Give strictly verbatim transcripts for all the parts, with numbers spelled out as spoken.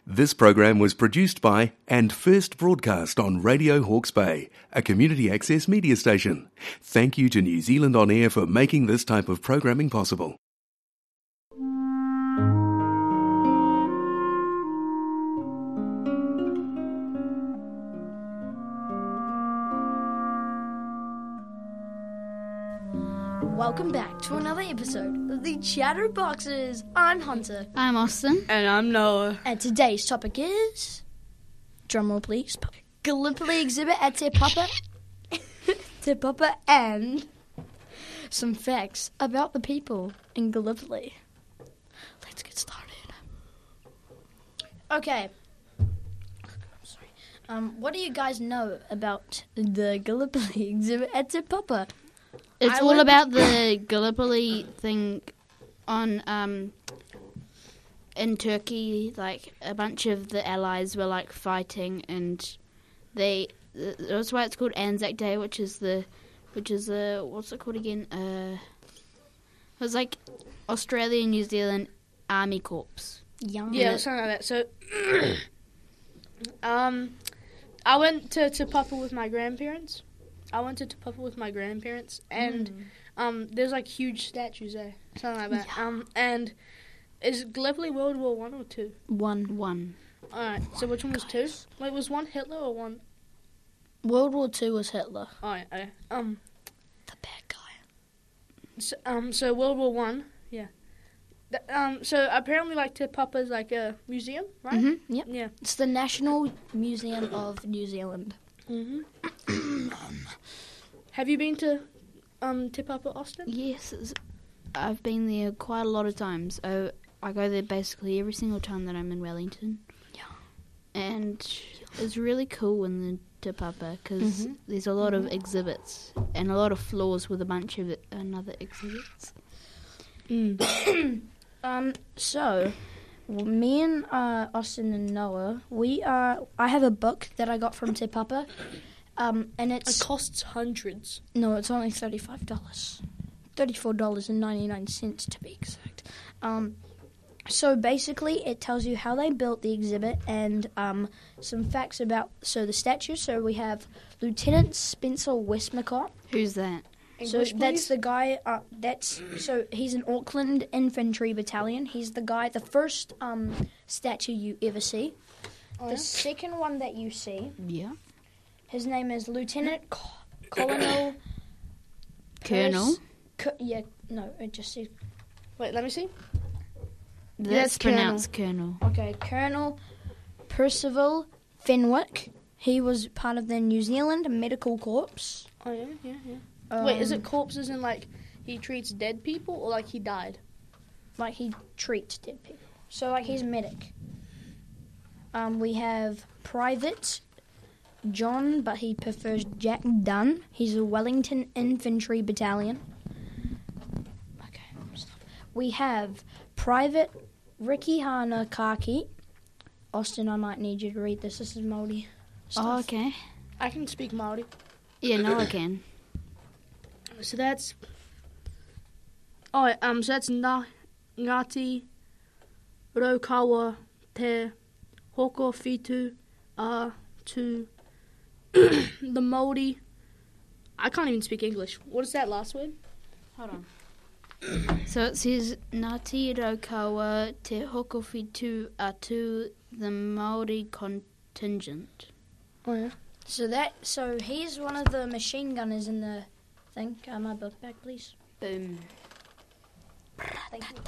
This program was produced by and first broadcast on Radio Hawke's Bay, a community access media station. Thank you to New Zealand On Air for making this type of programming possible. Welcome back to another episode of the Chatterboxes. I'm Hunter. I'm Austin. And I'm Noah. And today's topic is, drumroll please, Gallipoli exhibit at Te Papa, Te Papa, and some facts about the people in Gallipoli. Let's get started. Okay. I'm sorry. Um, what do you guys know about the Gallipoli exhibit at Te Papa? It's I all went- about the Gallipoli thing on um in Turkey. Like a bunch of the allies were like fighting, and they that's why it's called Anzac Day, which is the which is the what's it called again? Uh, it was like Australia and New Zealand Army Corps. Young. Yeah, something like that. So, um, I went to Te Papa with my grandparents. I went to Te Papa with my grandparents, and Mm. um, there's like huge statues there, something like that. Um, and is Gallipoli World War One or two? One. One. All right. So which one was two? Wait, was one Hitler or one? World War Two was Hitler. All right. Okay. Um. The bad guy. So, um. So World War One. Yeah. Th- um. So apparently, like Te Papa's like a museum, right? Mm-hmm. Yep. Yeah. It's the National Museum of New Zealand. Mm-hmm. Have you been to um, Te Papa, Austin? Yes, it's, I've been there quite a lot of times. I, I go there basically every single time that I'm in Wellington. Yeah. And it's really cool in the Te Papa because Mhm. there's a lot of exhibits and a lot of floors with a bunch of it, another exhibits. Mm. Um. So, well, me and uh, Austin and Noah, we are. I have a book that I got from Te Papa. Um. And It it's costs hundreds. no, it's only thirty-five dollars, thirty-four dollars and ninety-nine cents to be exact. Um. So basically, it tells you how they built the exhibit and um, some facts about so the statue. So we have Lieutenant Spencer Westmacott. Who's that? English, so that's please? the guy. Uh, that's so he's an Auckland Infantry Battalion. He's the guy, the first um, statue you ever see. Oh, The yeah? second one that you see, Yeah. his name is Lieutenant Co- Colonel. Colonel? Co- yeah, no, it just says Wait, let me see. That's That's pronounced Colonel. okay. Colonel Percival Fenwick. He was part of the New Zealand Medical Corps. Oh, yeah, yeah, yeah. Um, Wait, is it corpses in like he treats dead people or like he died? like he treats dead people? So like he's a medic. Um, we have Private John, but he prefers Jack Dunn. He's a Wellington Infantry Battalion. Okay, stop. We have Private Ricky Hana Kaki. Austin, I might need you to read this. This is Māori stuff. Oh, okay. I can speak Māori. Yeah, no, I can. So that's. Oh, um, so that's Ngā, Ngāti Raukawa Te Hoko Whitu A Tu the Māori. I can't even speak English. What is that last word? Hold on. So it says Ngāti Raukawa Te Hokowhitu Atu the Māori contingent. Oh, yeah. So that so he's one of the machine gunners in the thing. Uh, my book back, please. Boom. Thank you.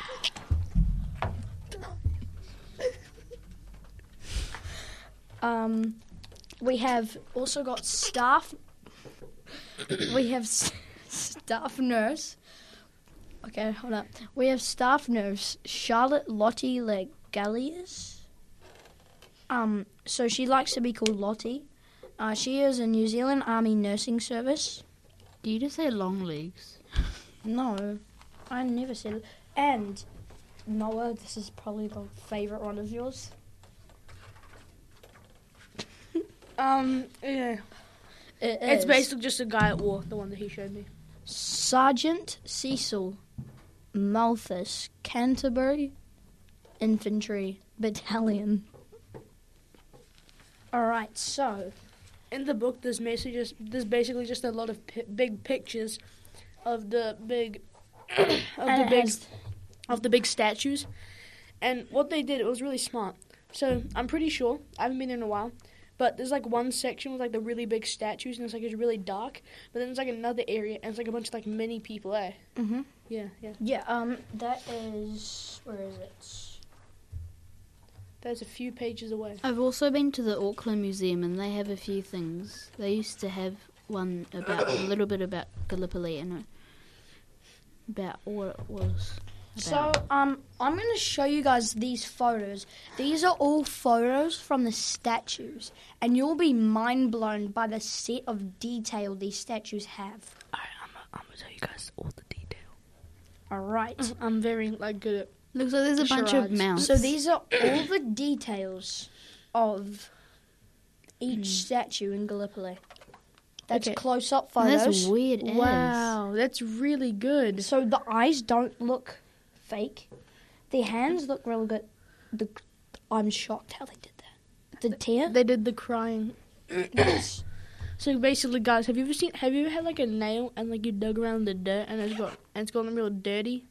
Um, we have also got staff. We have s- staff nurse. Okay, hold up. We have staff nurse Charlotte Lottie Legalius. Um, so she likes to be called Lottie. Uh, she is a New Zealand Army nursing service. Do you just say long legs? No, I never said it. And Noah, this is probably the favourite one of yours. Um, yeah. It It's is basically just a guy at war, the one that he showed me. Sergeant Cecil Malthus, Canterbury Infantry Battalion. All right, so In the book, there's basically just there's basically just a lot of pi- big pictures of the big of and the it big has- of the big statues, and what they did, it was really smart. So I'm pretty sure I haven't been there in a while, but there's like one section with like the really big statues, and it's like it's really dark. But then there's like another area, and it's like a bunch of like mini people. Eh? mm-hmm. Yeah, yeah. yeah, um, that is where is it? There's a few pages away. I've also been to the Auckland Museum, and they have a few things. They used to have one about a little bit about Gallipoli and uh, about what it was So, about. um, I'm going to show you guys these photos. These are all photos from the statues, and you'll be mind blown by the set of detail these statues have. Alright, I'm gonna, I'm gonna tell you guys all the detail. All right. I'm very like good at. Looks like there's a bunch of charades. mounts. So these are all the details of each statue in Gallipoli. That's Okay. close-up Oh, photos. that's weird. as. Wow, that's really good. So the eyes don't look fake. The hands look real good. The, I'm shocked how they did that. The tear. They did the crying. Yes. So basically, guys, have you ever seen? Have you ever had like a nail and like you dug around the dirt and it's got and it's gotten real dirty?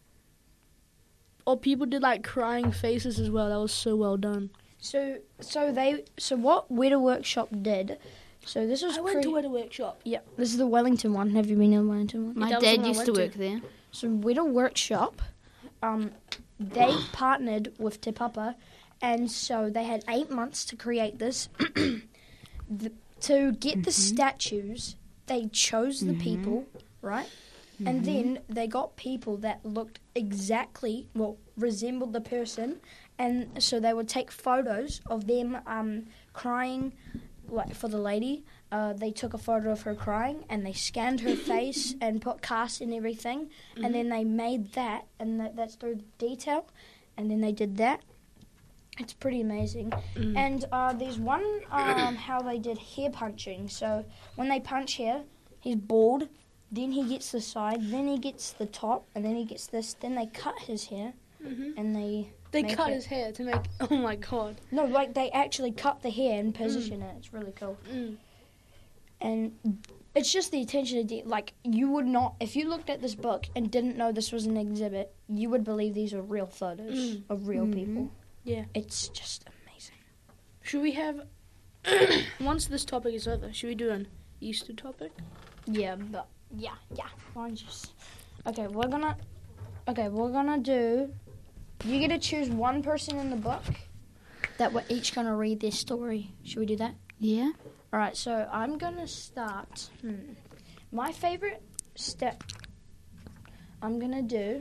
Or people did like crying faces as well. That was so well done. So so they so what Weta Workshop did. So this was I went cre- to a workshop. yeah. This is the Wellington one. Have you been in the Wellington one? My That was dad when I used to went to. work there. So Weta Workshop, um, they partnered with Te Papa, and so they had eight months to create this. the, to get the statues, they chose the people, right? And then they got people that looked exactly, well, resembled the person, and so they would take photos of them um, crying, like for the lady. Uh, they took a photo of her crying, and they scanned her face and put cast and everything, and then they made that, and that, that's through detail, and then they did that. It's pretty amazing. And uh, there's one um, how they did hair punching. So when they punch here, he's bald. Then he gets the side, then he gets the top, and then he gets this. Then they cut his hair, Mm-hmm. and they They make cut it- his hair to make. Oh my god. no, like they actually cut the hair and position it. It's really cool, Mm. and it's just the attention to de- like you would not if you looked at this book and didn't know this was an exhibit, you would believe these are real photos Mm. of real Mhm. people. Yeah. It's just amazing. Should we have? Once this topic is over, should we do an Easter topic? Yeah, but yeah, yeah. Fine, just okay. We're gonna okay. We're gonna do. You get to choose one person in the book that we're each gonna read their story. Should we do that? Yeah. All right. So I'm gonna start. Hmm. My favorite step. I'm gonna do.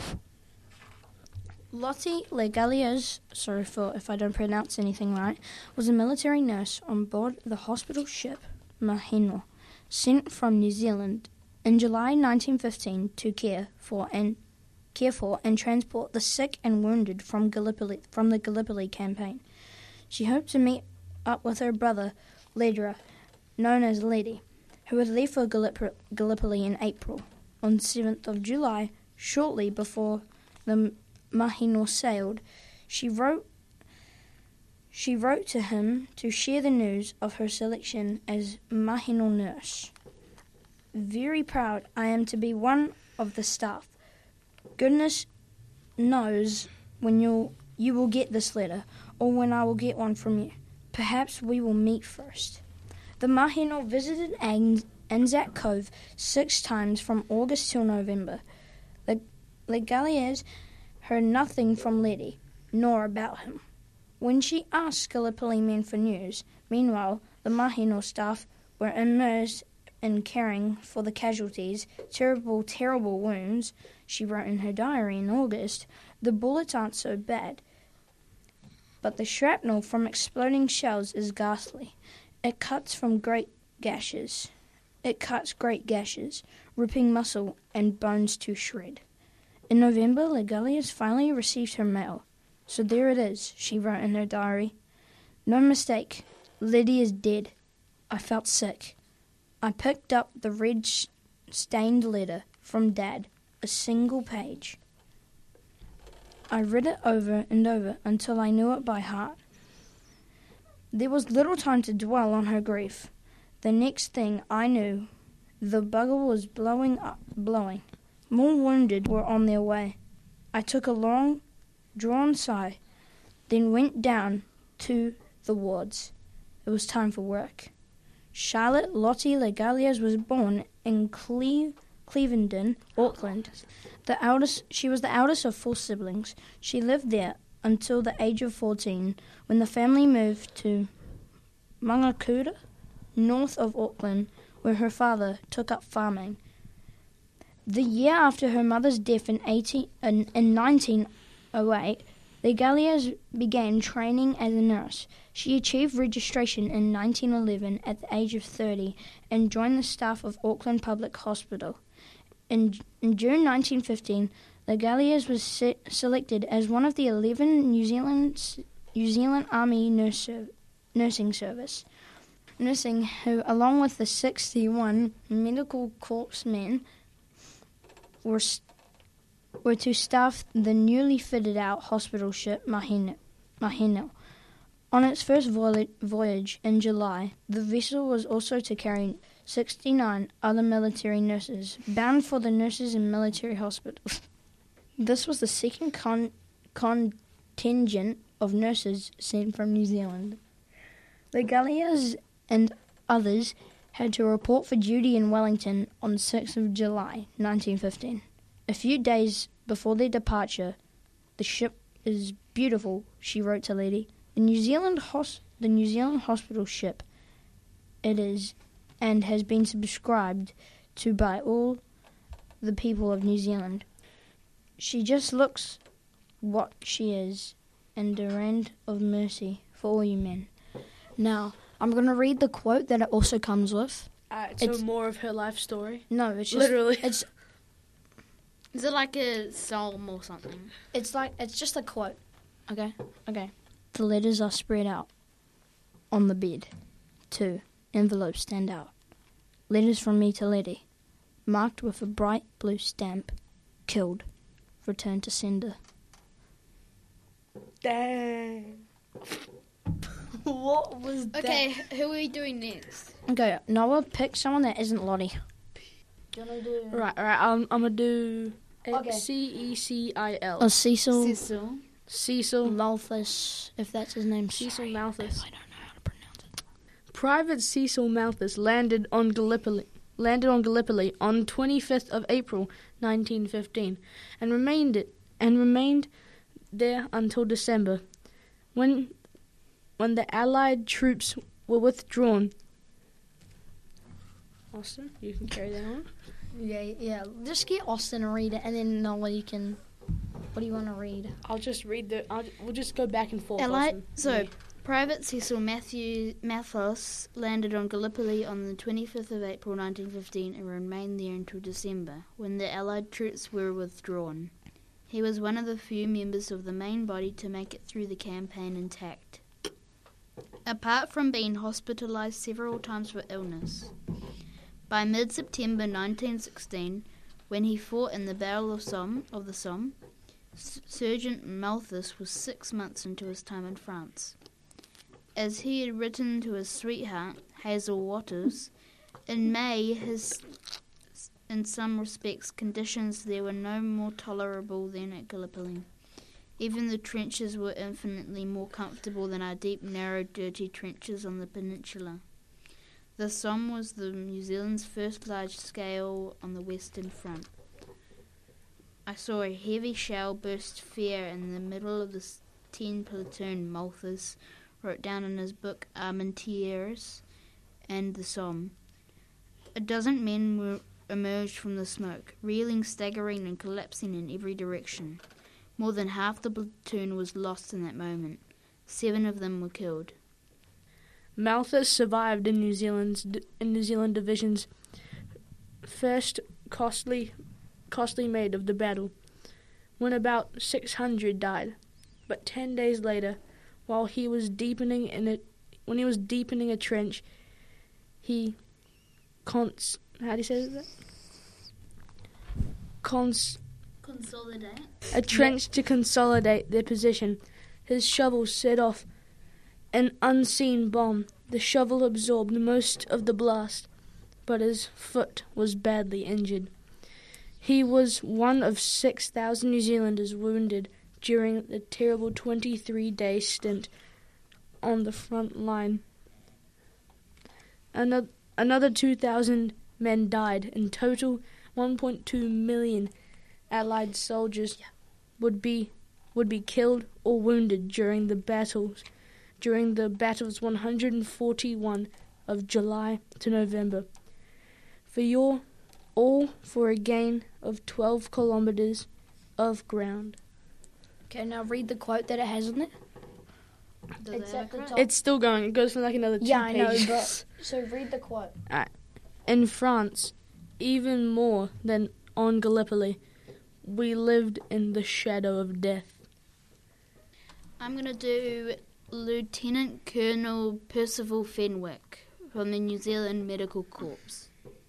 Lottie Legalias, sorry for if I don't pronounce anything right, was a military nurse on board the hospital ship Mahino, sent from New Zealand in July nineteen fifteen to care for and care for and transport the sick and wounded from Gallipoli from the Gallipoli campaign. She hoped to meet up with her brother, Ledra, known as Ledi, who would leave for Gallip- Gallipoli in April. On seventh of July, shortly before the Mahino sailed, she wrote she wrote to him to share the news of her selection as Mahino nurse. Very proud I am to be one of the staff. Goodness knows when you'll you will get this letter, or when I will get one from you. Perhaps we will meet first. The Mahino visited An- Anzac Cove six times from August till November. The Legaliers heard nothing from Letty, nor about him. When she asked Gallipoli men for news, meanwhile the Mahino staff were immersed in caring for the casualties. Terrible, terrible wounds, she wrote in her diary in August. The bullets aren't so bad, but the shrapnel from exploding shells is ghastly. It cuts from great gashes. It cuts great gashes, ripping muscle and bones to shred. In November, Legalius finally received her mail. So there it is, she wrote in her diary. No mistake, Liddy is dead. I felt sick. I picked up the red sh- stained letter from Dad, a single page. I read it over and over until I knew it by heart. There was little time to dwell on her grief. The next thing I knew, the bugger was blowing up, blowing. More wounded were on their way. I took a long, drawn sigh, then went down to the wards. It was time for work. Charlotte Lottie Legalias was born in Cle- Clevedon, Auckland. The eldest, she was the eldest of four siblings. She lived there until the age of fourteen, when the family moved to Mangakura, north of Auckland, where her father took up farming. The year after her mother's death in, eighteen, in, in nineteen oh eight, Legalias began training as a nurse. She achieved registration in nineteen eleven at the age of thirty and joined the staff of Auckland Public Hospital. In, in June nineteen fifteen, Legalias was se- selected as one of the eleven New Zealand New Zealand Army nurse, nursing service. Nursing who, along with the sixty-one medical corps men, were st- were to staff the newly fitted-out hospital ship Mahina. Mahina. On its first voy- voyage in July, the vessel was also to carry sixty-nine other military nurses, bound for the nurses and military hospitals. This was the second con- contingent of nurses sent from New Zealand. The Legalias and others had to report for duty in Wellington on the sixth of July, nineteen fifteen. A few days before their departure, "The ship is beautiful," she wrote to Lady. The New Zealand hos- the New Zealand hospital ship. It is and has been subscribed to by all the people of New Zealand. She just looks what she is, and a rand of mercy for all you men. Now, I'm going to read the quote that it also comes with. Uh, so It's- more of her life story. No, it's just Literally. It's Is it like a psalm or something? it's like it's just a quote. Okay, okay. The letters are spread out on the bed. Two envelopes stand out. Letters from me to Letty, marked with a bright blue stamp. Killed. Return to sender. Dang. What was that? Okay, who are we doing next? Okay, Noah, pick someone that isn't Lottie. Do you want to do? Right, right. I'm, I'm gonna do Okay. C E C I L. Oh, Cecil Cecil. Cecil. Malthus, if that's his name. Cecil Sorry, Malthus. I don't know how to pronounce it. Private Cecil Malthus landed on Gallipoli, landed on Gallipoli on twenty-fifth of April, nineteen fifteen, and remained it and remained there until December, when when the Allied troops were withdrawn. Austin, you can carry that on. Yeah, yeah. Just get Austin to read it, and then Noah, you can. What do you want to read? I'll just read the. I'll, we'll just go back and forth. Allied, Austin. so, Me. Private Cecil Matthew Malthus landed on Gallipoli on the twenty-fifth of April nineteen fifteen and remained there until December, when the Allied troops were withdrawn. He was one of the few members of the main body to make it through the campaign intact. Apart from being hospitalized several times for illness, by mid-September nineteen sixteen, when he fought in the Battle of Somme, of the Somme, S- Sergeant Malthus was six months into his time in France. As he had written to his sweetheart, Hazel Waters, in May, his, in some respects, conditions there were no more tolerable than at Gallipoli. Even the trenches were infinitely more comfortable than our deep, narrow, dirty trenches on the peninsula. The Somme was the New Zealand's first large scale on the Western Front. I saw a heavy shell burst fair in the middle of the ten platoon, Malthus wrote down in his book Armentières and the Somme. A dozen men were emerged from the smoke, reeling, staggering and collapsing in every direction. More than half the platoon was lost in that moment. Seven of them were killed. Malthus survived in New Zealand's in New Zealand Division's first costly costly made of the battle, when about six hundred died. But ten days later, while he was deepening in a when he was deepening a trench, he cons how do you say that? Cons Consolidate. a trench to consolidate their position. His shovel set off an unseen bomb. The shovel absorbed most of the blast, but his foot was badly injured. He was one of six thousand New Zealanders wounded during the terrible twenty-three-day stint on the front line. Another, another two thousand men died. In total, one point two million Allied soldiers would be would be killed or wounded during the battles. During the battles one hundred forty-one of July to November. For your all for a gain of twelve kilometres of ground. Okay, now read the quote that it has on it. Does It's it have at a the quote? top. It's still going. It goes for like another two Yeah, I know, pages. but so read the quote. In France, even more than on Gallipoli, we lived in the shadow of death. I'm going to do Lieutenant Colonel Percival Fenwick from the New Zealand Medical Corps.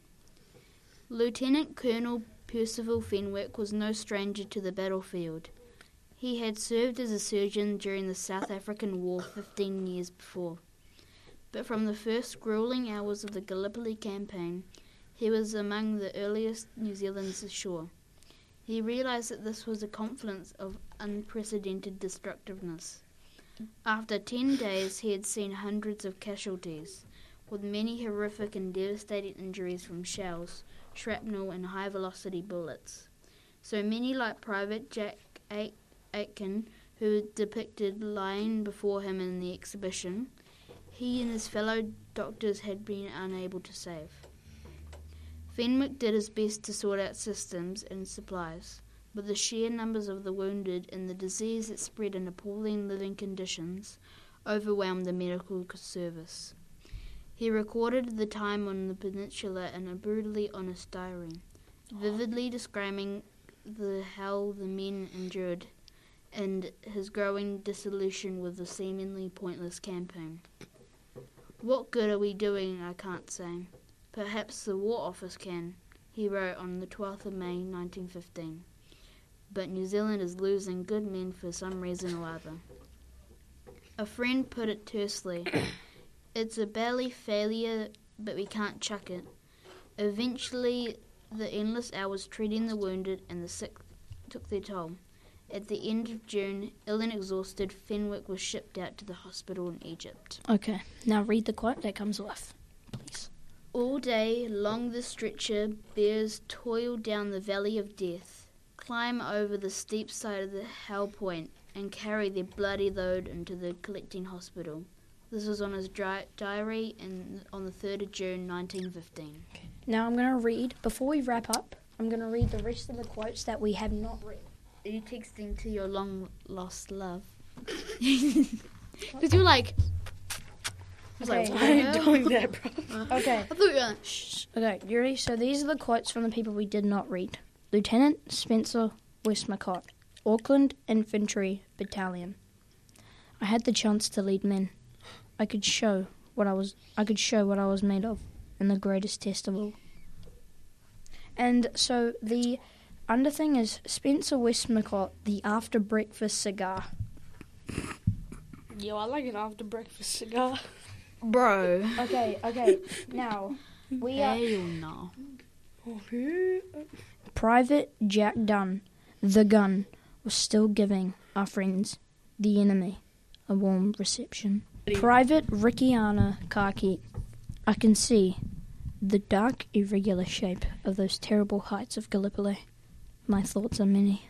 Lieutenant Colonel Percival Fenwick was no stranger to the battlefield. He had served as a surgeon during the South African War fifteen years before. But from the first grueling hours of the Gallipoli campaign, he was among the earliest New Zealanders ashore. He realised that this was a confluence of unprecedented destructiveness. After ten days, he had seen hundreds of casualties, with many horrific and devastating injuries from shells, shrapnel and high-velocity bullets. So many like Private Jack Aitken, who depicted lying before him in the exhibition, he and his fellow doctors had been unable to save. Fenwick did his best to sort out systems and supplies, but the sheer numbers of the wounded and the disease that spread in appalling living conditions overwhelmed the medical service. He recorded the time on the peninsula in a brutally honest diary, vividly describing the hell the men endured and his growing disillusion with the seemingly pointless campaign. What good are we doing, I can't say. Perhaps the War Office can, he wrote on the twelfth of May nineteen fifteen. But New Zealand is losing good men for some reason or other. A friend put it tersely, it's a belly failure, but we can't chuck it. Eventually, the endless hours treating the wounded and the sick took their toll. At the end of June, ill and exhausted, Fenwick was shipped out to the hospital in Egypt. Okay, now read the quote that comes with, please. All day long the stretcher bears toil down the valley of death, climb over the steep side of the Hell Point, and carry their bloody load into the collecting hospital. This was on his dri- diary in, on the third of June nineteen fifteen. Okay. Now I'm going to read, before we wrap up, I'm going to read the rest of the quotes that we have not read. Are you texting to your long-lost love? Because you're like... I was Okay. like, I what? ain't doing that, bro. Okay. I thought you were like, shh. Okay, you ready? So these are the quotes from the people we did not read. Lieutenant Spencer Westmacott, Auckland Infantry Battalion. I had the chance to lead men. I could show what I was I could show what I was made of in the greatest test of all. And so the under thing is Spencer Westmacott, the after breakfast cigar. Yo, I like an after breakfast cigar. Bro. Okay, okay. Now we are Hell no. Private Jack Dunn, the gun, was still giving our friends, the enemy, a warm reception. Private Rickiana Karki, I can see the dark, irregular shape of those terrible heights of Gallipoli. My thoughts are many.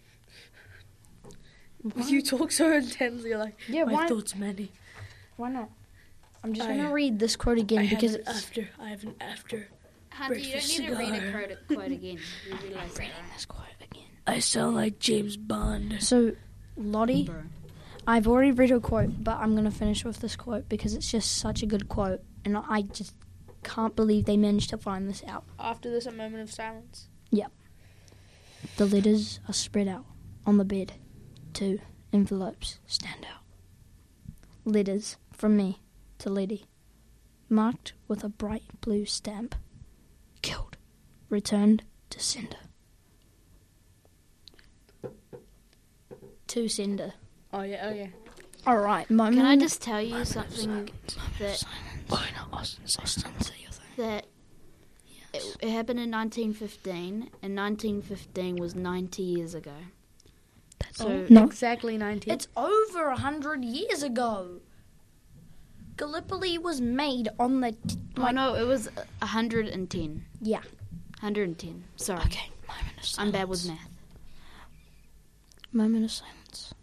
You talk so intensely, you're like, Yeah, my why, thoughts many. why not? I'm just I- going to read this quote again I because have an it's... after, I have an after. Hunter, you don't Breakfast need to read a cigar. quote, quote again. You realise that, reading right? this quote again. I sound like James Bond. So, Lottie, Bro. I've already read a quote, but I'm going to finish with this quote because it's just such a good quote, and I just can't believe they managed to find this out. After this, a moment of silence. The letters are spread out on the bed. Two envelopes stand out. Letters from me to Letty, marked with a bright blue stamp. Killed. Returned to sender. To sender. Oh yeah, oh yeah. All right, moment. Can I just tell you something that Austin, say your thing. that it, it happened in nineteen fifteen, and nineteen fifteen was ninety years ago. That's So No. exactly nineteen. It's over a hundred years ago. Gallipoli was made on the t- oh like no, it was one hundred ten. yeah. one hundred ten. Sorry, Okay, moment of silence. I'm bad with math. Moment of silence.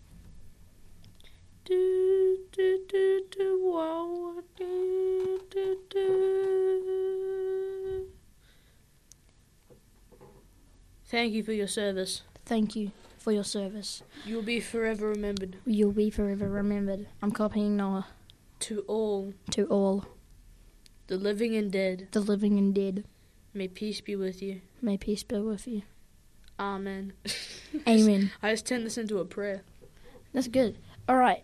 Do, do, do, do, whoa, do, do, do. Thank you for your service. Thank you for your service. You'll be forever remembered. You'll be forever remembered. I'm copying Noah. To all To all the living and dead, the living and dead, may peace be with you. may peace be with you. Amen. Amen. I just turned this into a prayer. That's good. All right.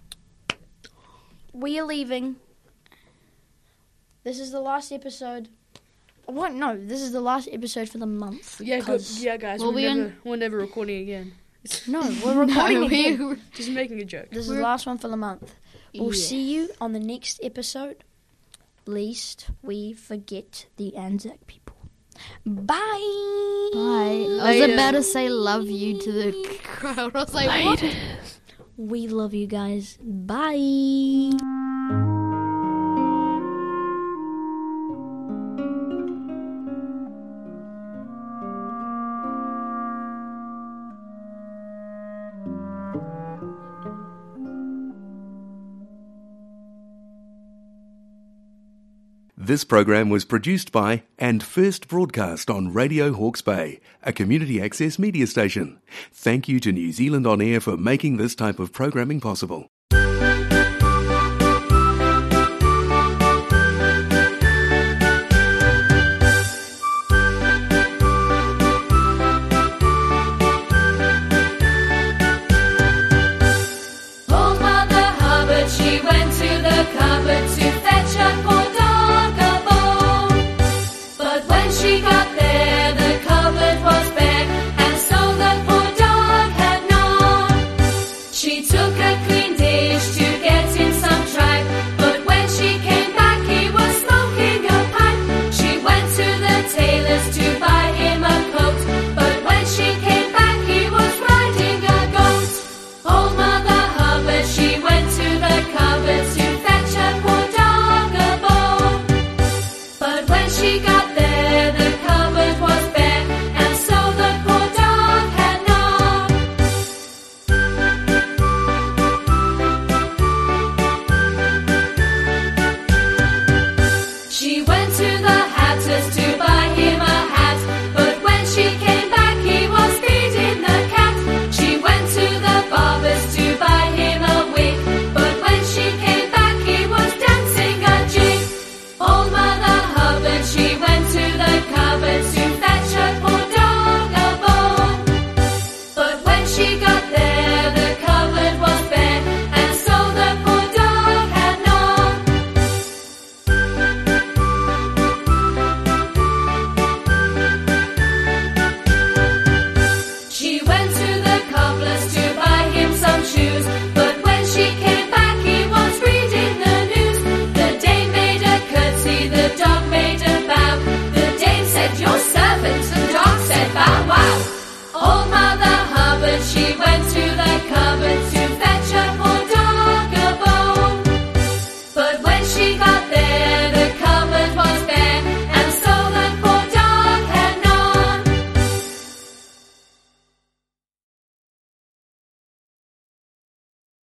We are leaving. This is the last episode. What? No, this is the last episode for the month. Yeah, good. 'cause- Yeah, guys, Well, we're, we never, un- we're never recording again. No, we're recording No, we- again. Just making a joke. This is We're- the last one for the month. We'll Yeah. see you on the next episode. Least we forget the Anzac people. Bye. Bye. I was Later. about to say love you to the crowd. I was like, what? We love you guys. Bye. This program was produced by and first broadcast on Radio Hawke's Bay, a community access media station. Thank you to New Zealand On Air for making this type of programming possible.